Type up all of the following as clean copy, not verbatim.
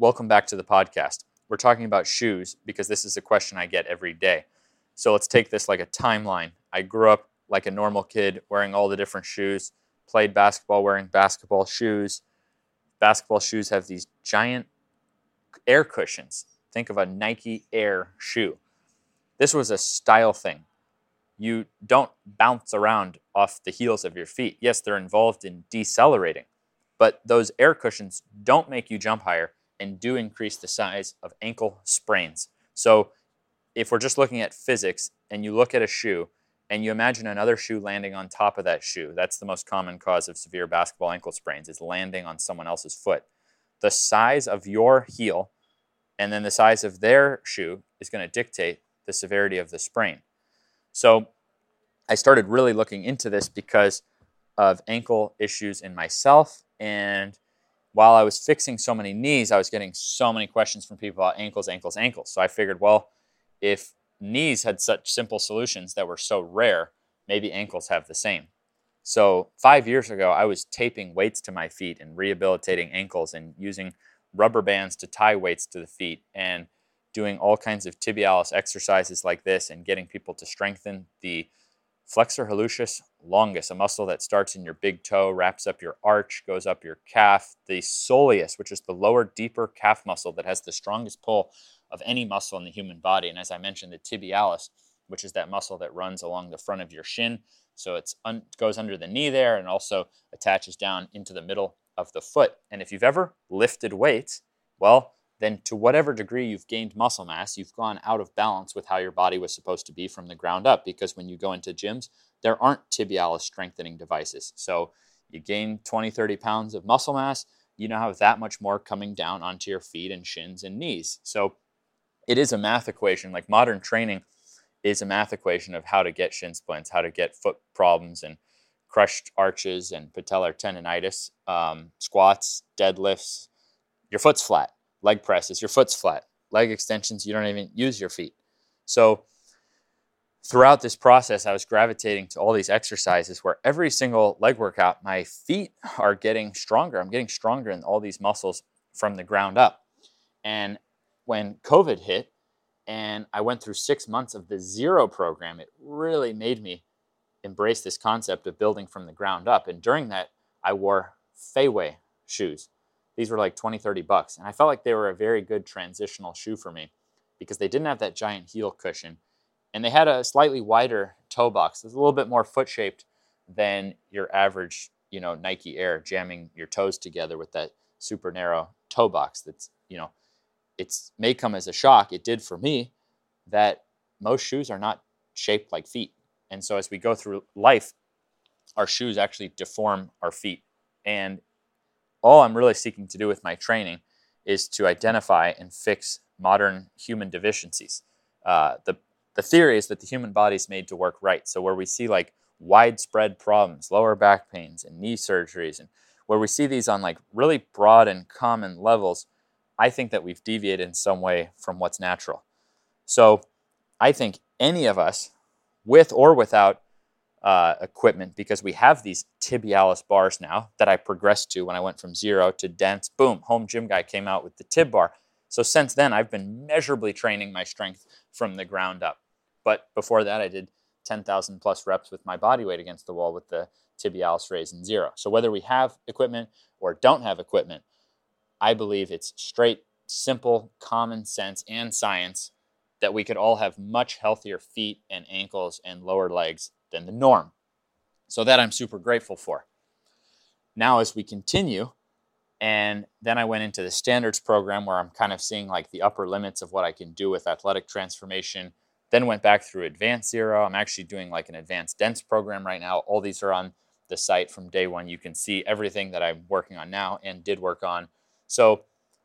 Welcome back to the podcast. We're talking about shoes because this is a question I get every day. So let's take this like a timeline. I grew up like a normal kid wearing all the different shoes, played basketball wearing basketball shoes. Basketball shoes have these giant air cushions. Think of a Nike Air shoe. This was a style thing. You don't bounce around off the heels of your feet. Yes, they're involved in decelerating, but those air cushions don't make you jump higher and do increase the size of ankle sprains. So if we're just looking at physics and you look at a shoe and you imagine another shoe landing on top of that shoe, that's the most common cause of severe basketball ankle sprains, is landing on someone else's foot. The size of your heel and then the size of their shoe is going to dictate the severity of the sprain. So I started really looking into this because of ankle issues in myself. And while I was fixing so many knees, I was getting so many questions from people about ankles. So I figured, well, if knees had such simple solutions that were so rare, maybe ankles have the same. So 5 years ago, I was taping weights to my feet and rehabilitating ankles and using rubber bands to tie weights to the feet and doing all kinds of tibialis exercises like this and getting people to strengthen the flexor hallucis longus, a muscle that starts in your big toe, wraps up your arch, goes up your calf, the soleus, which is the lower, deeper calf muscle that has the strongest pull of any muscle in the human body. And as I mentioned, the tibialis, which is that muscle that runs along the front of your shin. So it goes under the knee there and also attaches down into the middle of the foot. And if you've ever lifted weights, well, then to whatever degree you've gained muscle mass, you've gone out of balance with how your body was supposed to be from the ground up. Because when you go into gyms, there aren't tibialis strengthening devices. So you gain 20, 30 pounds of muscle mass, you now have that much more coming down onto your feet and shins and knees. So it is a math equation. Like modern training is a math equation of how to get shin splints, how to get foot problems and crushed arches and patellar tendonitis, squats, deadlifts. Your foot's flat. Leg presses, your foot's flat. Leg extensions, you don't even use your feet. So throughout this process, I was gravitating to all these exercises where every single leg workout, my feet are getting stronger. I'm getting stronger in all these muscles from the ground up. And when COVID hit and I went through 6 months of the Zero program, it really made me embrace this concept of building from the ground up. And during that, I wore Feiwei shoes. These were like $20, $30. And I felt like they were a very good transitional shoe for me because they didn't have that giant heel cushion. And they had a slightly wider toe box. It was a little bit more foot-shaped than your average, Nike Air, jamming your toes together with that super narrow toe box. That's, it may come as a shock. It did for me that most shoes are not shaped like feet. And so as we go through life, our shoes actually deform our feet. And all I'm really seeking to do with my training is to identify and fix modern human deficiencies. The theory is that the human body is made to work right. So where we see like widespread problems, lower back pains and knee surgeries, and where we see these on like really broad and common levels, I think that we've deviated in some way from what's natural. So I think any of us, with or without equipment, because we have these tibialis bars now that I progressed to when I went from Zero to dense. Boom, Home Gym Guy came out with the tib bar. So since then, I've been measurably training my strength from the ground up. But before that, I did 10,000 plus reps with my body weight against the wall with the tibialis raise in Zero. So whether we have equipment or don't have equipment, I believe it's straight, simple, common sense and science that we could all have much healthier feet and ankles and lower legs than the norm. So that I'm super grateful for. Now as we continue, and then I went into the standards program where I'm kind of seeing like the upper limits of what I can do with athletic transformation, then went back through advanced Zero. I'm actually doing like an advanced dense program right now. All these are on the site from day one. You can see everything that I'm working on now and did work on. So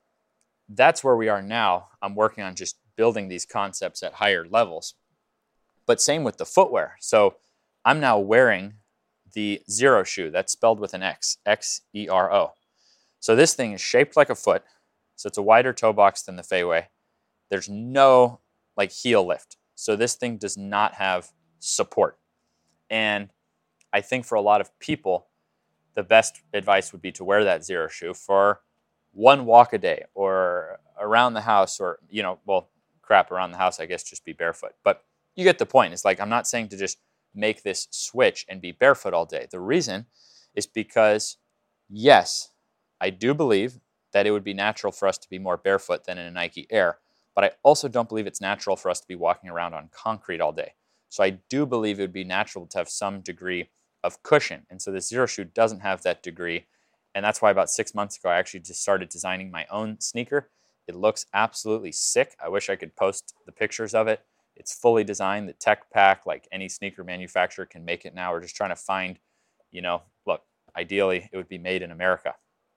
that's where we are now. I'm working on just building these concepts at higher levels. But same with the footwear. So I'm now wearing the Zero shoe. That's spelled with an X, X-E-R-O. So this thing is shaped like a foot. So it's a wider toe box than the Feiwei. There's no like heel lift. So this thing does not have support. And I think for a lot of people, the best advice would be to wear that Zero shoe for one walk a day or around the house, or, crap, around the house, I guess just be barefoot. But you get the point. It's like, I'm not saying to just make this switch and be barefoot all day. The reason is because, yes, I do believe that it would be natural for us to be more barefoot than in a Nike Air, but I also don't believe it's natural for us to be walking around on concrete all day. So I do believe it would be natural to have some degree of cushion. And so the Xero shoe doesn't have that degree. And that's why about 6 months ago, I actually just started designing my own sneaker. It looks absolutely sick. I wish I could post the pictures of it. It's fully designed, the tech pack, like any sneaker manufacturer can make it now. We're just trying to find, look, ideally it would be made in America.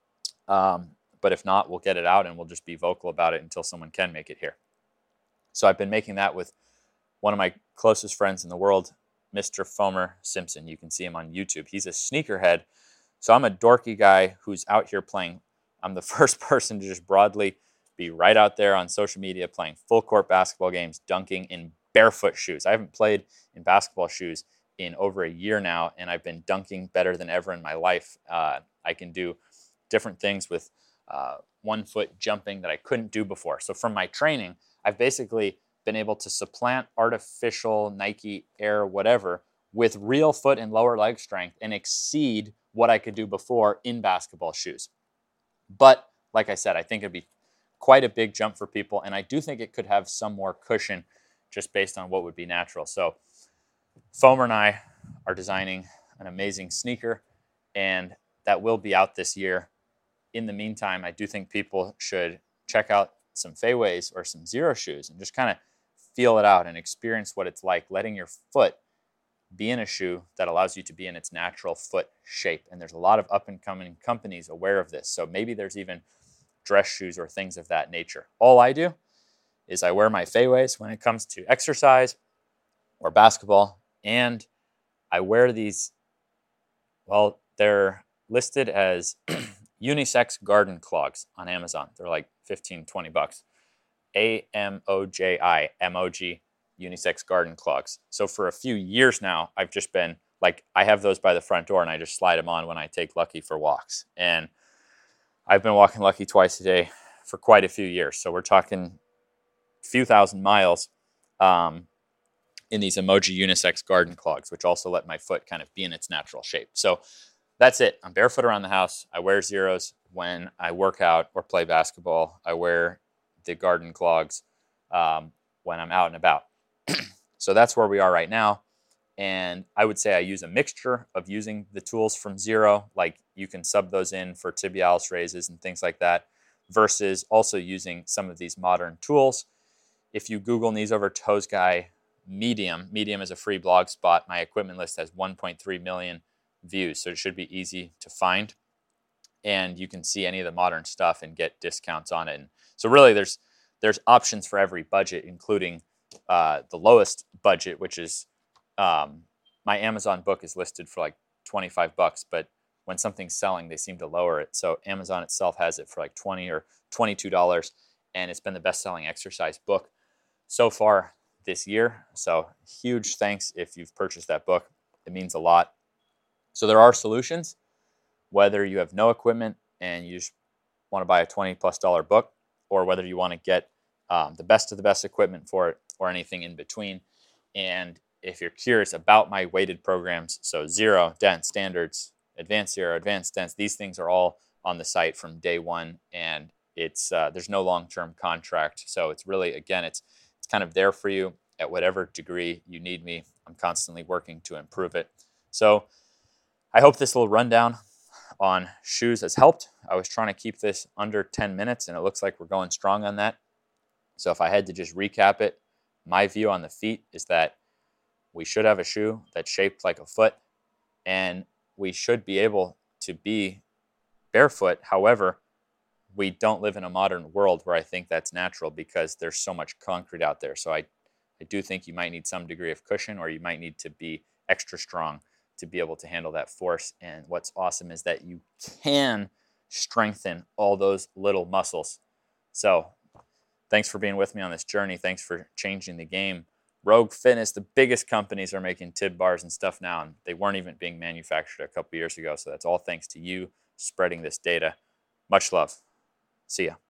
But if not, we'll get it out and we'll just be vocal about it until someone can make it here. So I've been making that with one of my closest friends in the world, Mr. Fomer Simpson. You can see him on YouTube. He's a sneakerhead. So I'm a dorky guy who's out here playing. I'm the first person to just broadly be right out there on social media playing full court basketball games, dunking in barefoot shoes. I haven't played in basketball shoes in over a year now, and I've been dunking better than ever in my life. I can do different things with 1 foot jumping that I couldn't do before. So from my training, I've basically been able to supplant artificial Nike Air whatever with real foot and lower leg strength and exceed what I could do before in basketball shoes. But like I said, I think it'd be quite a big jump for people, and I do think it could have some more cushion just based on what would be natural. So Fomer and I are designing an amazing sneaker, and that will be out this year. In the meantime, I do think people should check out some Feiways or some Xero shoes and just kind of feel it out and experience what it's like letting your foot be in a shoe that allows you to be in its natural foot shape. And there's a lot of up and coming companies aware of this. So maybe there's even dress shoes or things of that nature. All I do is I wear my Feiways when it comes to exercise or basketball. And I wear these, well, they're listed as unisex garden clogs on Amazon. They're like 15, 20 bucks. AMOJI, MOG, unisex garden clogs. So for a few years now, I've just been like, I have those by the front door and I just slide them on when I take Lucky for walks. And I've been walking Lucky twice a day for quite a few years. So we're talking a few thousand miles in these Emoji unisex garden clogs, which also let my foot kind of be in its natural shape. So that's it. I'm barefoot around the house. I wear Xeros when I work out or play basketball. I wear the garden clogs when I'm out and about. So that's where we are right now. And I would say I use a mixture of using the tools from Xero, like you can sub those in for tibialis raises and things like that, versus also using some of these modern tools. If you Google knees over toes guy Medium is a free blog spot. My equipment list has 1.3 million views, so it should be easy to find. And you can see any of the modern stuff and get discounts on it. And so really there's options for every budget, including the lowest budget, which is my Amazon book is listed for like 25 bucks, but when something's selling, they seem to lower it. So Amazon itself has it for like $20 or $22, and it's been the best-selling exercise book so far this year. So huge thanks if you've purchased that book. It means a lot. So there are solutions, whether you have no equipment and you just want to buy a $20+ book, or whether you want to get the best of the best equipment for it, or anything in between. And if you're curious about my weighted programs, so Xero, Dent, Standards, Advanced Xero, Advanced Dents, these things are all on the site from day one, and it's there's no long-term contract. So it's really, again, it's kind of there for you at whatever degree you need me. I'm constantly working to improve it. So I hope this little rundown on shoes has helped. I was trying to keep this under 10 minutes, and it looks like we're going strong on that. So if I had to just recap it, my view on the feet is that we should have a shoe that's shaped like a foot, and we should be able to be barefoot. However, we don't live in a modern world where I think that's natural because there's so much concrete out there. So I do think you might need some degree of cushion, or you might need to be extra strong to be able to handle that force. And what's awesome is that you can strengthen all those little muscles. So thanks for being with me on this journey. Thanks for changing the game. Rogue Fitness, the biggest companies are making Tib bars and stuff now, and they weren't even being manufactured a couple years ago. So that's all thanks to you spreading this data. Much love. See ya.